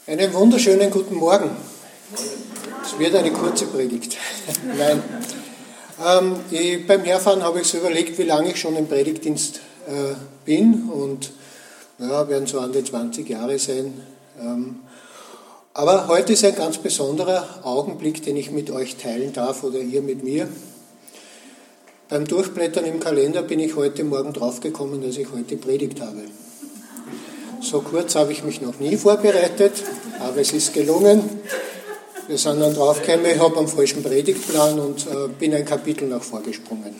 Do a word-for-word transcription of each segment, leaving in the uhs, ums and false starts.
Einen wunderschönen guten Morgen. Es wird eine kurze Predigt. Nein. Ähm, ich, beim Herfahren habe ich so überlegt, wie lange ich schon im Predigtdienst äh, bin. Und ja, werden so an die zwanzig Jahre sein. Ähm, aber heute ist ein ganz besonderer Augenblick, den ich mit euch teilen darf oder ihr mit mir. Beim Durchblättern im Kalender bin ich heute Morgen draufgekommen, dass ich heute Predigt habe. So kurz habe ich mich noch nie vorbereitet, aber es ist gelungen. Wir sind dann draufgekommen, ich habe einen falschen Predigtplan und äh, bin ein Kapitel nach vorgesprungen.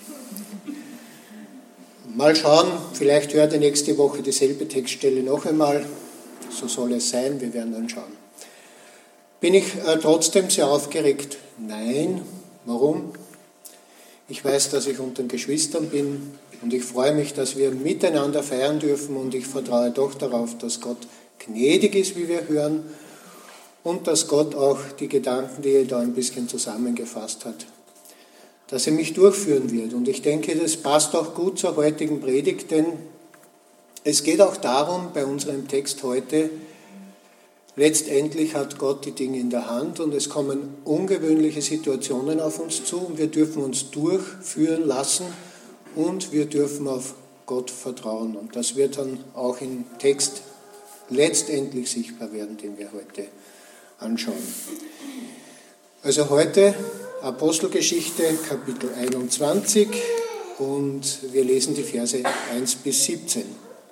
Mal schauen, vielleicht hört ihr nächste Woche dieselbe Textstelle noch einmal. So soll es sein, wir werden dann schauen. Bin ich äh, trotzdem sehr aufgeregt? Nein. Warum? Ich weiß, dass ich unter den Geschwistern bin. Und ich freue mich, dass wir miteinander feiern dürfen und ich vertraue doch darauf, dass Gott gnädig ist, wie wir hören, und dass Gott auch die Gedanken, die er da ein bisschen zusammengefasst hat, dass er mich durchführen wird. Und ich denke, das passt auch gut zur heutigen Predigt, denn es geht auch darum, bei unserem Text heute, letztendlich hat Gott die Dinge in der Hand und es kommen ungewöhnliche Situationen auf uns zu und wir dürfen uns durchführen lassen, und wir dürfen auf Gott vertrauen. Und das wird dann auch im Text letztendlich sichtbar werden, den wir heute anschauen. Also heute Apostelgeschichte, Kapitel einundzwanzig, und wir lesen die Verse eins bis siebzehn.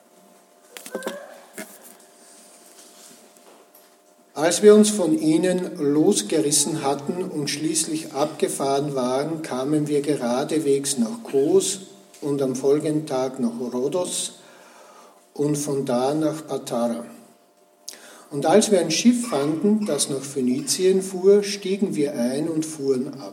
Als wir uns von ihnen losgerissen hatten und schließlich abgefahren waren, kamen wir geradewegs nach Kos und am folgenden Tag nach Rhodos und von da nach Patara. Und als wir ein Schiff fanden, das nach Phönizien fuhr, stiegen wir ein und fuhren ab.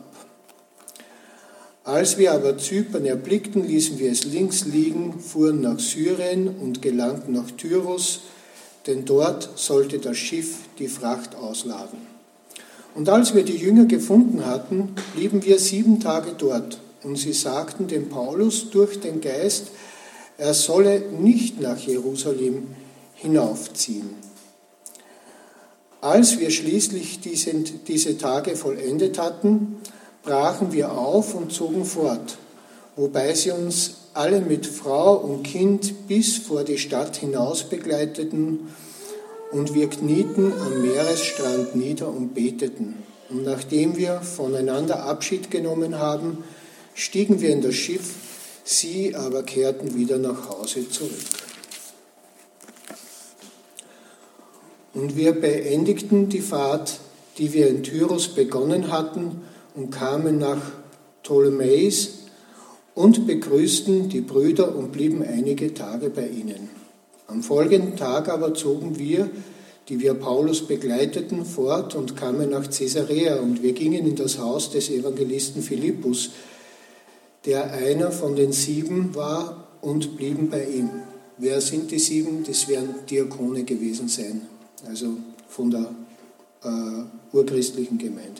Als wir aber Zypern erblickten, ließen wir es links liegen, fuhren nach Syrien und gelangten nach Tyros, denn dort sollte das Schiff die Fracht ausladen. Und als wir die Jünger gefunden hatten, blieben wir sieben Tage dort. Und sie sagten dem Paulus durch den Geist, er solle nicht nach Jerusalem hinaufziehen. Als wir schließlich diese, diese Tage vollendet hatten, brachen wir auf und zogen fort, wobei sie uns alle mit Frau und Kind bis vor die Stadt hinaus begleiteten, und wir knieten am Meeresstrand nieder und beteten. Und nachdem wir voneinander Abschied genommen haben, stiegen wir in das Schiff, sie aber kehrten wieder nach Hause zurück. Und wir beendigten die Fahrt, die wir in Tyros begonnen hatten, und kamen nach Ptolemais und begrüßten die Brüder und blieben einige Tage bei ihnen. Am folgenden Tag aber zogen wir, die wir Paulus begleiteten, fort und kamen nach Caesarea, und wir gingen in das Haus des Evangelisten Philippus, der einer von den sieben war, und blieben bei ihm. Wer sind die sieben? Das werden Diakone gewesen sein, also von der äh, urchristlichen Gemeinde.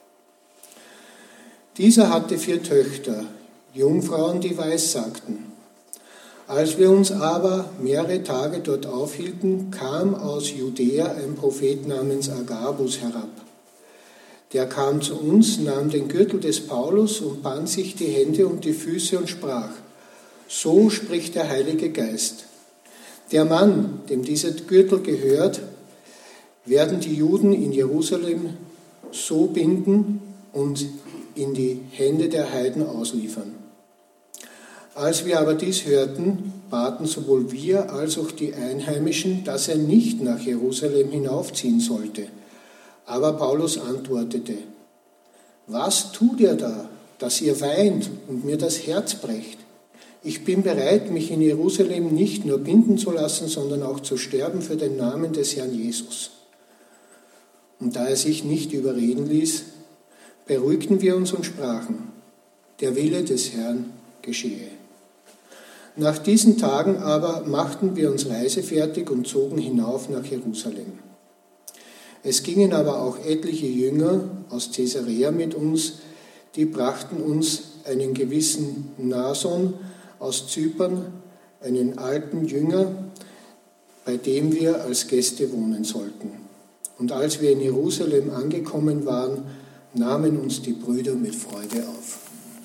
Dieser hatte vier Töchter, Jungfrauen, die weissagten. Als wir uns aber mehrere Tage dort aufhielten, kam aus Judäa ein Prophet namens Agabus herab. Der kam zu uns, nahm den Gürtel des Paulus und band sich die Hände und die Füße und sprach, so spricht der Heilige Geist. Der Mann, dem dieser Gürtel gehört, werden die Juden in Jerusalem so binden und in die Hände der Heiden ausliefern. Als wir aber dies hörten, baten sowohl wir als auch die Einheimischen, dass er nicht nach Jerusalem hinaufziehen sollte. Aber Paulus antwortete, was tut ihr da, dass ihr weint und mir das Herz brecht? Ich bin bereit, mich in Jerusalem nicht nur binden zu lassen, sondern auch zu sterben für den Namen des Herrn Jesus. Und da er sich nicht überreden ließ, beruhigten wir uns und sprachen, der Wille des Herrn geschehe. Nach diesen Tagen aber machten wir uns reisefertig und zogen hinauf nach Jerusalem. Es gingen aber auch etliche Jünger aus Caesarea mit uns, die brachten uns einen gewissen Nason aus Zypern, einen alten Jünger, bei dem wir als Gäste wohnen sollten. Und als wir in Jerusalem angekommen waren, nahmen uns die Brüder mit Freude auf.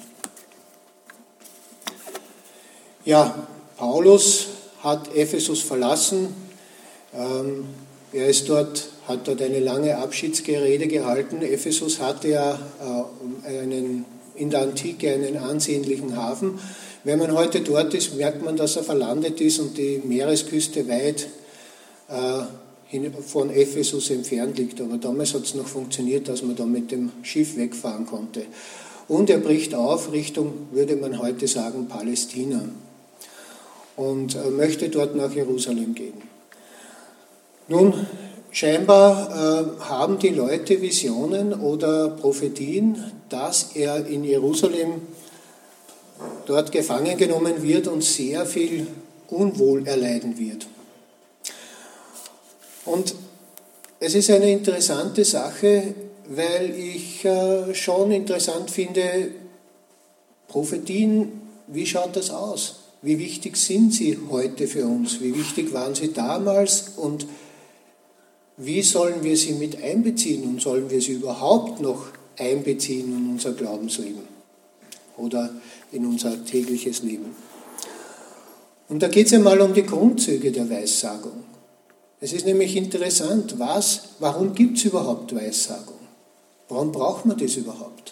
Ja, Paulus hat Ephesus verlassen. Ähm, er ist dort, hat dort eine lange Abschiedsgerede gehalten. Ephesus hatte ja äh, einen, in der Antike einen ansehnlichen Hafen. Wenn man heute dort ist, merkt man, dass er verlandet ist und die Meeresküste weit äh, von Ephesus entfernt liegt. Aber damals hat es noch funktioniert, dass man da mit dem Schiff wegfahren konnte. Und er bricht auf Richtung, würde man heute sagen, Palästina. Und möchte dort nach Jerusalem gehen. Nun, scheinbar äh, haben die Leute Visionen oder Prophetien, dass er in Jerusalem dort gefangen genommen wird und sehr viel Unwohl erleiden wird. Und es ist eine interessante Sache, weil ich äh, schon interessant finde, Prophetien, wie schaut das aus? Wie wichtig sind sie heute für uns? Wie wichtig waren sie damals? Und wie sollen wir sie mit einbeziehen? Und sollen wir sie überhaupt noch einbeziehen in unser Glaubensleben oder in unser tägliches Leben? Und da geht es einmal um die Grundzüge der Weissagung. Es ist nämlich interessant, was, warum gibt es überhaupt Weissagung? Warum braucht man das überhaupt?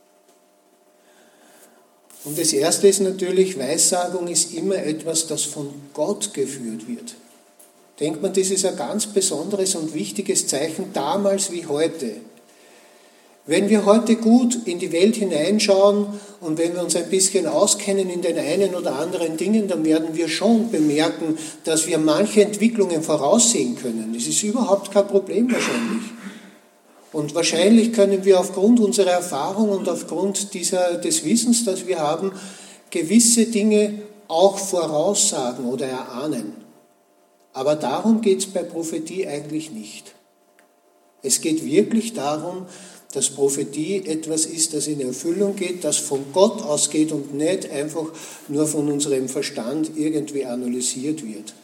Und das Erste ist natürlich, Weissagung ist immer etwas, das von Gott geführt wird. Denkt man, das ist ein ganz besonderes und wichtiges Zeichen damals wie heute. Wenn wir heute gut in die Welt hineinschauen und wenn wir uns ein bisschen auskennen in den einen oder anderen Dingen, dann werden wir schon bemerken, dass wir manche Entwicklungen voraussehen können. Das ist überhaupt kein Problem wahrscheinlich. Und wahrscheinlich können wir aufgrund unserer Erfahrung und aufgrund dieser, des Wissens, das wir haben, gewisse Dinge auch voraussagen oder erahnen. Aber darum geht es bei Prophetie eigentlich nicht. Es geht wirklich darum, dass Prophetie etwas ist, das in Erfüllung geht, das von Gott ausgeht und nicht einfach nur von unserem Verstand irgendwie analysiert wird.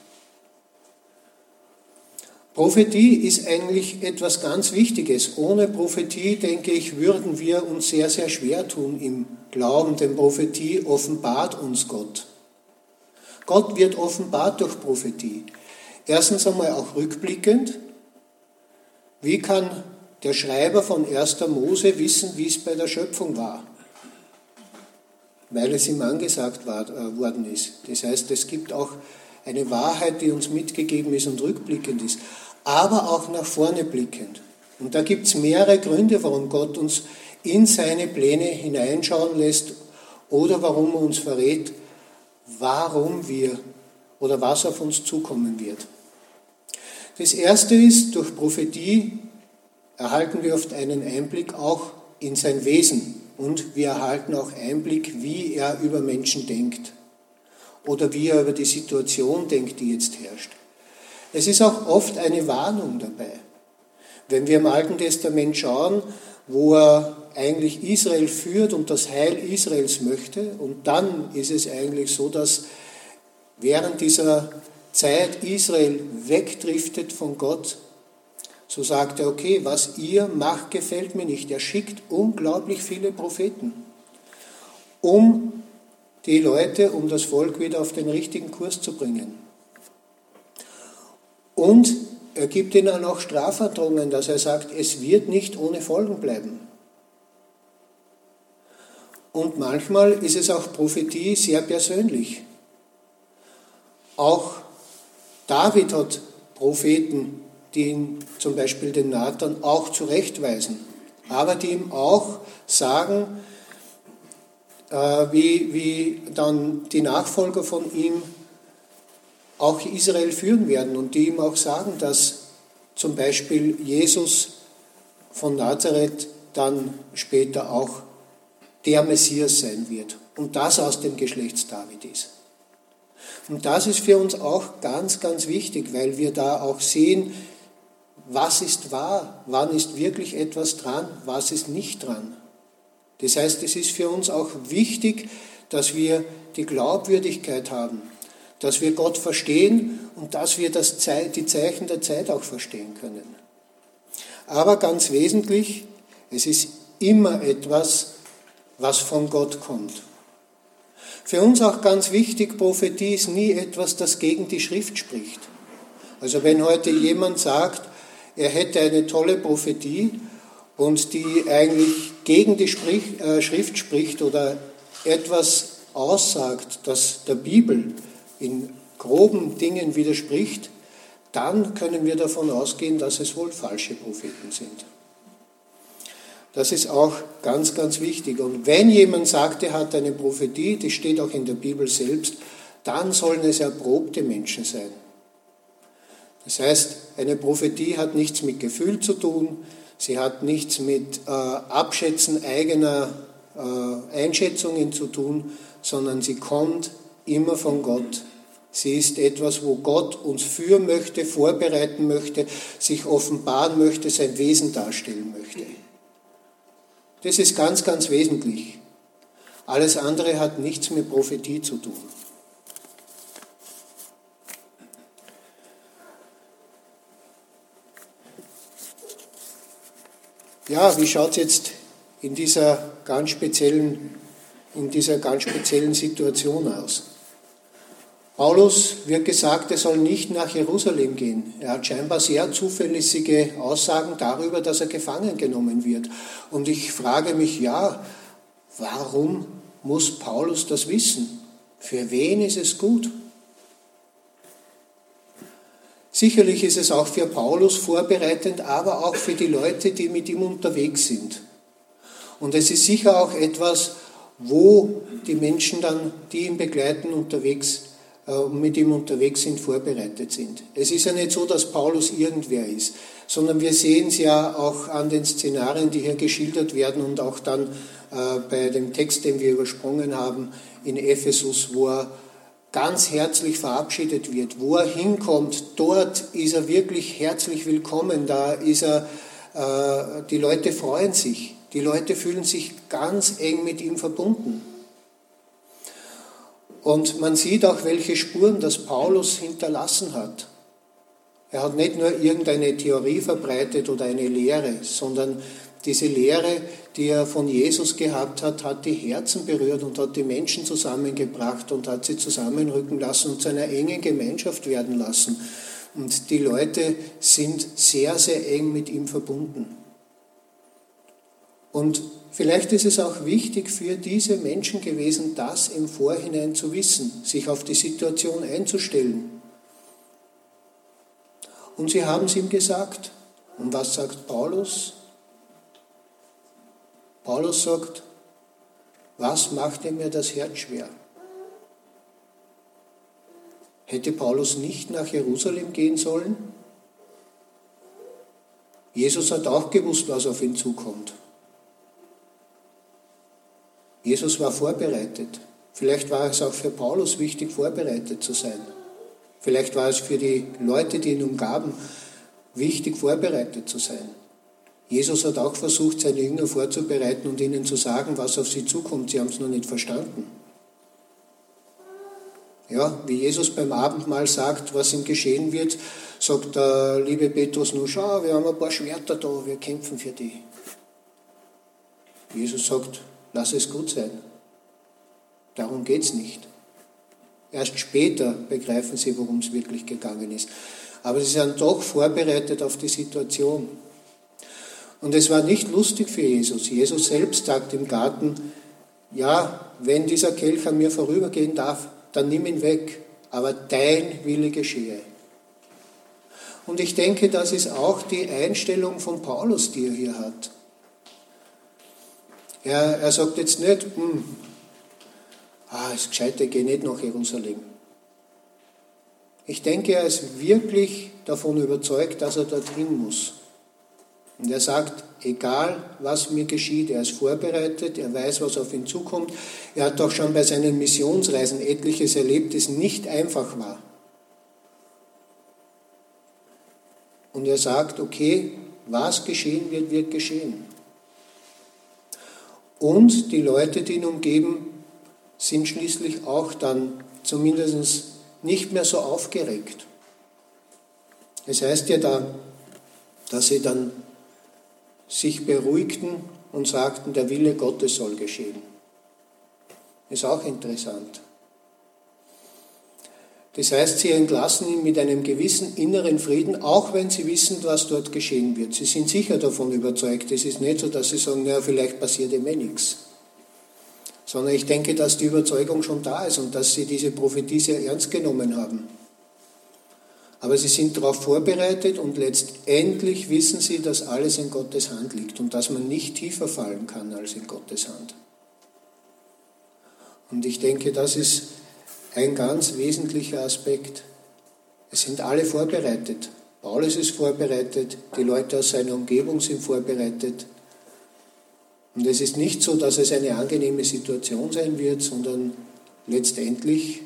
Prophetie ist eigentlich etwas ganz Wichtiges. Ohne Prophetie, denke ich, würden wir uns sehr, sehr schwer tun im Glauben, denn Prophetie offenbart uns Gott. Gott wird offenbart durch Prophetie. Erstens einmal auch rückblickend. Wie kann der Schreiber von erster Mose wissen, wie es bei der Schöpfung war? Weil es ihm angesagt war, äh, worden ist. Das heißt, es gibt auch eine Wahrheit, die uns mitgegeben ist und rückblickend ist, aber auch nach vorne blickend. Und da gibt es mehrere Gründe, warum Gott uns in seine Pläne hineinschauen lässt oder warum er uns verrät, warum wir oder was auf uns zukommen wird. Das Erste ist, durch Prophetie erhalten wir oft einen Einblick auch in sein Wesen und wir erhalten auch Einblick, wie er über Menschen denkt oder wie er über die Situation denkt, die jetzt herrscht. Es ist auch oft eine Warnung dabei. Wenn wir im Alten Testament schauen, wo er eigentlich Israel führt und das Heil Israels möchte, und dann ist es eigentlich so, dass während dieser Zeit Israel wegdriftet von Gott, so sagt er, okay, was ihr macht, gefällt mir nicht. Er schickt unglaublich viele Propheten, um die Leute, um das Volk wieder auf den richtigen Kurs zu bringen. Und er gibt ihnen auch Strafandrohungen, dass er sagt, es wird nicht ohne Folgen bleiben. Und manchmal ist es auch Prophetie sehr persönlich. Auch David hat Propheten, die ihn, zum Beispiel den Nathan, auch zurechtweisen, aber die ihm auch sagen, äh, wie, wie dann die Nachfolger von ihm auch Israel führen werden und die ihm auch sagen, dass zum Beispiel Jesus von Nazareth dann später auch der Messias sein wird und das aus dem Geschlecht David ist. Und das ist für uns auch ganz, ganz wichtig, weil wir da auch sehen, was ist wahr, wann ist wirklich etwas dran, was ist nicht dran. Das heißt, es ist für uns auch wichtig, dass wir die Glaubwürdigkeit haben, dass wir Gott verstehen und dass wir das Ze- die Zeichen der Zeit auch verstehen können. Aber ganz wesentlich, es ist immer etwas, was von Gott kommt. Für uns auch ganz wichtig, Prophetie ist nie etwas, das gegen die Schrift spricht. Also wenn heute jemand sagt, er hätte eine tolle Prophetie und die eigentlich gegen die Schrift spricht oder etwas aussagt, das der Bibel in groben Dingen widerspricht, dann können wir davon ausgehen, dass es wohl falsche Propheten sind. Das ist auch ganz, ganz wichtig. Und wenn jemand sagt, er hat eine Prophetie, das steht auch in der Bibel selbst, dann sollen es erprobte Menschen sein. Das heißt, eine Prophetie hat nichts mit Gefühl zu tun, sie hat nichts mit äh, Abschätzen eigener äh, Einschätzungen zu tun, sondern sie kommt immer von Gott. Sie ist etwas, wo Gott uns führen möchte, vorbereiten möchte, sich offenbaren möchte, sein Wesen darstellen möchte. Das ist ganz, ganz wesentlich. Alles andere hat nichts mit Prophetie zu tun. Ja, wie schaut es jetzt in dieser ganz speziellen, in dieser ganz speziellen Situation aus? Paulus wird gesagt, er soll nicht nach Jerusalem gehen. Er hat scheinbar sehr zuverlässige Aussagen darüber, dass er gefangen genommen wird. Und ich frage mich, ja, warum muss Paulus das wissen? Für wen ist es gut? Sicherlich ist es auch für Paulus vorbereitend, aber auch für die Leute, die mit ihm unterwegs sind. Und es ist sicher auch etwas, wo die Menschen dann, die ihn begleiten, unterwegs sind, mit ihm unterwegs sind, vorbereitet sind. Es ist ja nicht so, dass Paulus irgendwer ist, sondern wir sehen es ja auch an den Szenarien, die hier geschildert werden und auch dann äh, bei dem Text, den wir übersprungen haben, in Ephesus, wo er ganz herzlich verabschiedet wird, wo er hinkommt, dort ist er wirklich herzlich willkommen, da ist er, äh, die Leute freuen sich, die Leute fühlen sich ganz eng mit ihm verbunden. Und man sieht auch, welche Spuren das Paulus hinterlassen hat. Er hat nicht nur irgendeine Theorie verbreitet oder eine Lehre, sondern diese Lehre, die er von Jesus gehabt hat, hat die Herzen berührt und hat die Menschen zusammengebracht und hat sie zusammenrücken lassen und zu einer engen Gemeinschaft werden lassen. Und die Leute sind sehr, sehr eng mit ihm verbunden. Und vielleicht ist es auch wichtig für diese Menschen gewesen, das im Vorhinein zu wissen, sich auf die Situation einzustellen. Und sie haben es ihm gesagt. Und was sagt Paulus? Paulus sagt, was machte mir das Herz schwer? Hätte Paulus nicht nach Jerusalem gehen sollen? Jesus hat auch gewusst, was auf ihn zukommt. Jesus war vorbereitet. Vielleicht war es auch für Paulus wichtig, vorbereitet zu sein. Vielleicht war es für die Leute, die ihn umgaben, wichtig, vorbereitet zu sein. Jesus hat auch versucht, seine Jünger vorzubereiten und ihnen zu sagen, was auf sie zukommt. Sie haben es noch nicht verstanden. Ja, wie Jesus beim Abendmahl sagt, was ihm geschehen wird, sagt der liebe Petrus nur, schau, wir haben ein paar Schwerter da, wir kämpfen für die. Jesus sagt, lass es gut sein. Darum geht es nicht. Erst später begreifen sie, worum es wirklich gegangen ist. Aber sie sind doch vorbereitet auf die Situation. Und es war nicht lustig für Jesus. Jesus selbst sagt im Garten, ja, wenn dieser Kelch an mir vorübergehen darf, dann nimm ihn weg, aber dein Wille geschehe. Und ich denke, das ist auch die Einstellung von Paulus, die er hier hat. Er, er sagt jetzt nicht, hm, ah, es ist gescheit, ich gehe nicht nach Jerusalem. Ich denke, er ist wirklich davon überzeugt, dass er dorthin muss. Und er sagt, egal was mir geschieht, er ist vorbereitet, er weiß, was auf ihn zukommt. Er hat doch schon bei seinen Missionsreisen etliches erlebt, das nicht einfach war. Und er sagt, okay, was geschehen wird, wird geschehen. Und die Leute, die ihn umgeben, sind schließlich auch dann zumindest nicht mehr so aufgeregt. Es heißt ja da, dass sie dann sich beruhigten und sagten, der Wille Gottes soll geschehen. Ist auch interessant. Das heißt, sie entlassen ihn mit einem gewissen inneren Frieden, auch wenn sie wissen, was dort geschehen wird. Sie sind sicher davon überzeugt. Es ist nicht so, dass sie sagen, naja, vielleicht passiert ihm eh nichts. Sondern ich denke, dass die Überzeugung schon da ist und dass sie diese Prophetie sehr ernst genommen haben. Aber sie sind darauf vorbereitet und letztendlich wissen sie, dass alles in Gottes Hand liegt und dass man nicht tiefer fallen kann als in Gottes Hand. Und ich denke, das ist ein ganz wesentlicher Aspekt. Es sind alle vorbereitet. Paulus ist vorbereitet, die Leute aus seiner Umgebung sind vorbereitet. Und es ist nicht so, dass es eine angenehme Situation sein wird, sondern letztendlich,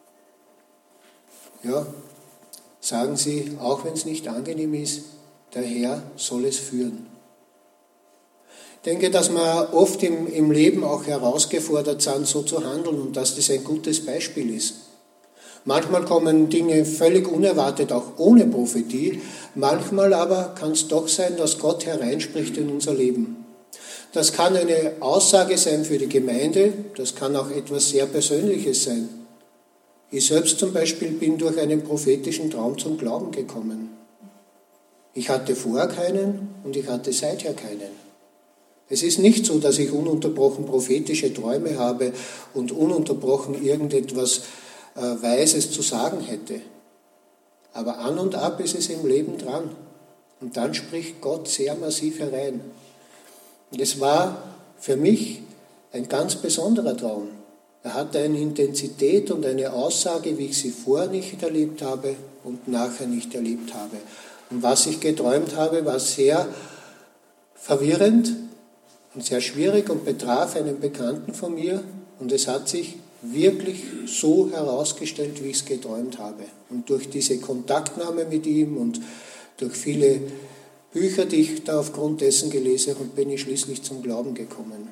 ja, sagen sie, auch wenn es nicht angenehm ist, der Herr soll es führen. Ich denke, dass wir oft im, im Leben auch herausgefordert sind, so zu handeln und dass das ein gutes Beispiel ist. Manchmal kommen Dinge völlig unerwartet, auch ohne Prophetie. Manchmal aber kann es doch sein, dass Gott hereinspricht in unser Leben. Das kann eine Aussage sein für die Gemeinde, das kann auch etwas sehr Persönliches sein. Ich selbst zum Beispiel bin durch einen prophetischen Traum zum Glauben gekommen. Ich hatte vorher keinen und ich hatte seither keinen. Es ist nicht so, dass ich ununterbrochen prophetische Träume habe und ununterbrochen irgendetwas äh, Weises zu sagen hätte. Aber an und ab ist es im Leben dran. Und dann spricht Gott sehr massiv herein. Und es war für mich ein ganz besonderer Traum. Er hatte eine Intensität und eine Aussage, wie ich sie vorher nicht erlebt habe und nachher nicht erlebt habe. Und was ich geträumt habe, war sehr verwirrend und sehr schwierig und betraf einen Bekannten von mir. Und es hat sich wirklich so herausgestellt, wie ich es geträumt habe. Und durch diese Kontaktnahme mit ihm und durch viele Bücher, die ich da aufgrund dessen gelesen habe, bin ich schließlich zum Glauben gekommen.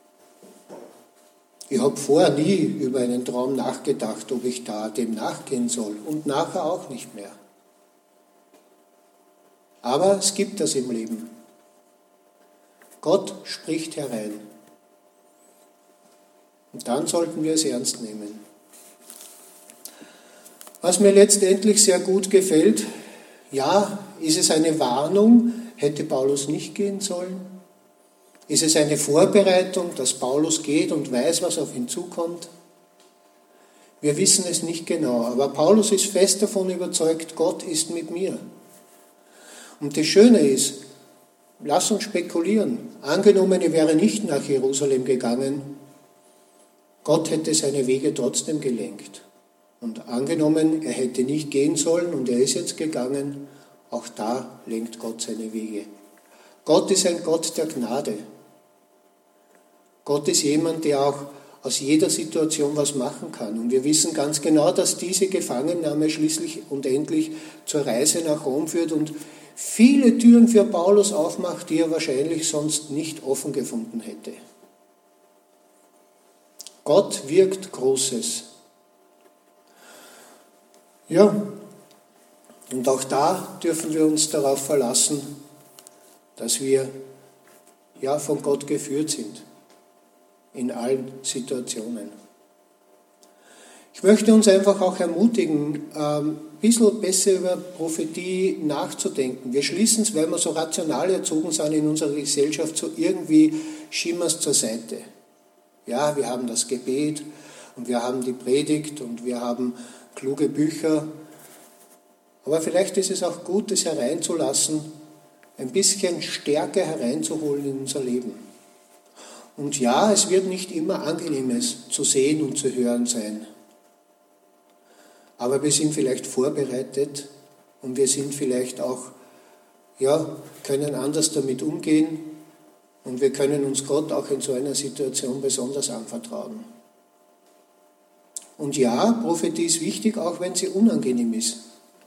Ich habe vorher nie über einen Traum nachgedacht, ob ich da dem nachgehen soll und nachher auch nicht mehr. Aber es gibt das im Leben. Gott spricht herein. Und dann sollten wir es ernst nehmen. Was mir letztendlich sehr gut gefällt, ja, ist es eine Warnung, hätte Paulus nicht gehen sollen? Ist es eine Vorbereitung, dass Paulus geht und weiß, was auf ihn zukommt? Wir wissen es nicht genau, aber Paulus ist fest davon überzeugt, Gott ist mit mir. Und das Schöne ist, lass uns spekulieren. Angenommen, er wäre nicht nach Jerusalem gegangen, Gott hätte seine Wege trotzdem gelenkt. Und angenommen, er hätte nicht gehen sollen und er ist jetzt gegangen, auch da lenkt Gott seine Wege. Gott ist ein Gott der Gnade. Gott ist jemand, der auch aus jeder Situation was machen kann. Und wir wissen ganz genau, dass diese Gefangennahme schließlich und endlich zur Reise nach Rom führt und viele Türen für Paulus aufmacht, die er wahrscheinlich sonst nicht offen gefunden hätte. Gott wirkt Großes. Ja, und auch da dürfen wir uns darauf verlassen, dass wir ja von Gott geführt sind, in allen Situationen. Ich möchte uns einfach auch ermutigen, ein bisschen besser über Prophetie nachzudenken. Wir schließen es, weil wir so rational erzogen sind in unserer Gesellschaft, so irgendwie schieben wir es zur Seite. Ja, wir haben das Gebet und wir haben die Predigt und wir haben kluge Bücher. Aber vielleicht ist es auch gut, es hereinzulassen, ein bisschen Stärke hereinzuholen in unser Leben. Und ja, es wird nicht immer Angenehmes zu sehen und zu hören sein. Aber wir sind vielleicht vorbereitet und wir sind vielleicht auch, ja, können anders damit umgehen und wir können uns Gott auch in so einer Situation besonders anvertrauen. Und ja, Prophetie ist wichtig, auch wenn sie unangenehm ist.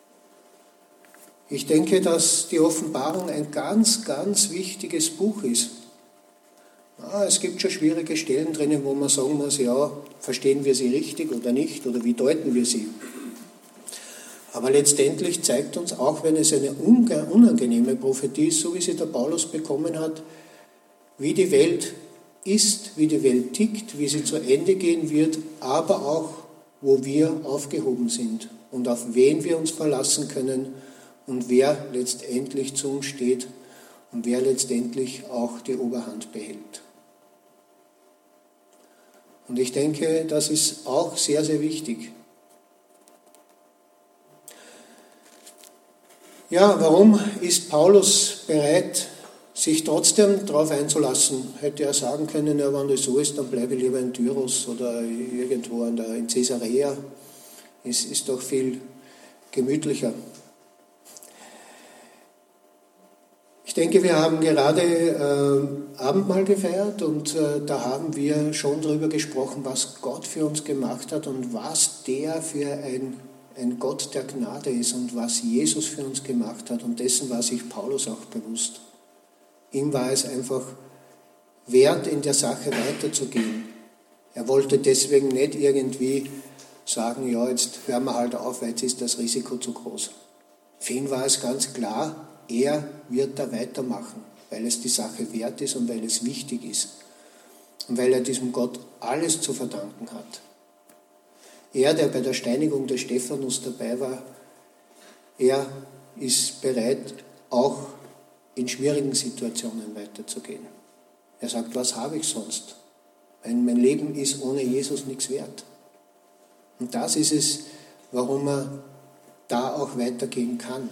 Ich denke, dass die Offenbarung ein ganz, ganz wichtiges Buch ist. Ja, es gibt schon schwierige Stellen drinnen, wo man sagen muss, ja, verstehen wir sie richtig oder nicht oder wie deuten wir sie. Aber letztendlich zeigt uns, auch wenn es eine unangenehme Prophetie ist, so wie sie der Paulus bekommen hat, wie die Welt ist, wie die Welt tickt, wie sie zu Ende gehen wird, aber auch, wo wir aufgehoben sind und auf wen wir uns verlassen können und wer letztendlich zu uns steht und wer letztendlich auch die Oberhand behält. Und ich denke, das ist auch sehr, sehr wichtig. Ja, warum ist Paulus bereit, sich trotzdem darauf einzulassen? Hätte er sagen können, ja, wenn das so ist, dann bleibe ich lieber in Tyros oder irgendwo in, der, in Caesarea. Es ist doch viel gemütlicher. Ich denke, wir haben gerade äh, Abendmahl gefeiert und äh, da haben wir schon darüber gesprochen, was Gott für uns gemacht hat und was der für ein, ein Gott der Gnade ist und was Jesus für uns gemacht hat. Und dessen war sich Paulus auch bewusst. Ihm war es einfach wert, in der Sache weiterzugehen. Er wollte deswegen nicht irgendwie sagen, ja, jetzt hören wir halt auf, weil jetzt ist das Risiko zu groß. Für ihn war es ganz klar, er wird da weitermachen, weil es die Sache wert ist und weil es wichtig ist und weil er diesem Gott alles zu verdanken hat. Er, der bei der Steinigung des Stephanus dabei war, er ist bereit, auch in schwierigen Situationen weiterzugehen. Er sagt, was habe ich sonst? Mein, mein Leben ist ohne Jesus nichts wert. Und das ist es, warum er da auch weitergehen kann.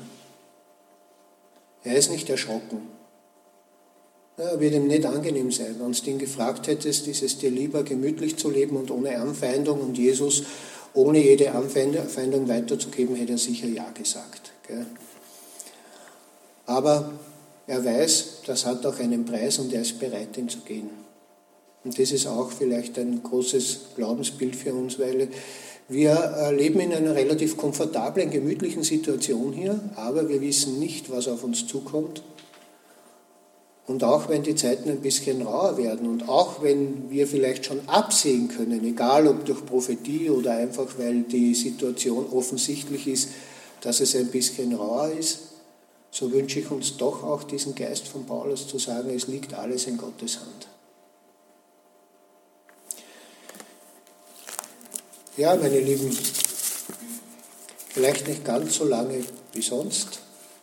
Er ist nicht erschrocken. Er wird ihm nicht angenehm sein. Wenn du ihn gefragt hättest, ist es dir lieber, gemütlich zu leben und ohne Anfeindung und Jesus ohne jede Anfeindung weiterzugeben, hätte er sicher Ja gesagt. Gell? Aber er weiß, das hat auch einen Preis und er ist bereit, ihn zu gehen. Und das ist auch vielleicht ein großes Glaubensbild für uns, weil wir leben in einer relativ komfortablen, gemütlichen Situation hier, aber wir wissen nicht, was auf uns zukommt. Und auch wenn die Zeiten ein bisschen rauer werden und auch wenn wir vielleicht schon absehen können, egal ob durch Prophetie oder einfach weil die Situation offensichtlich ist, dass es ein bisschen rauer ist, so wünsche ich uns doch auch diesen Geist von Paulus zu sagen, es liegt alles in Gottes Hand. Ja, meine Lieben, vielleicht nicht ganz so lange wie sonst.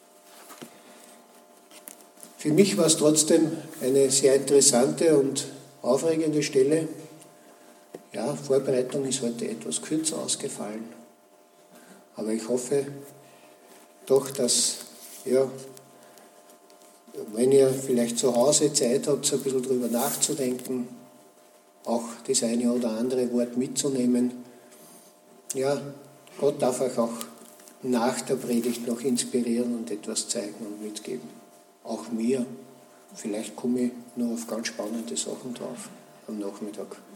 Für mich war es trotzdem eine sehr interessante und aufregende Stelle. Ja, Vorbereitung ist heute etwas kürzer ausgefallen. Aber ich hoffe doch, dass, ja, wenn ihr vielleicht zu Hause Zeit habt, so ein bisschen drüber nachzudenken, auch das eine oder andere Wort mitzunehmen, ja, Gott darf euch auch nach der Predigt noch inspirieren und etwas zeigen und mitgeben. Auch mir. Vielleicht komme ich noch auf ganz spannende Sachen drauf am Nachmittag.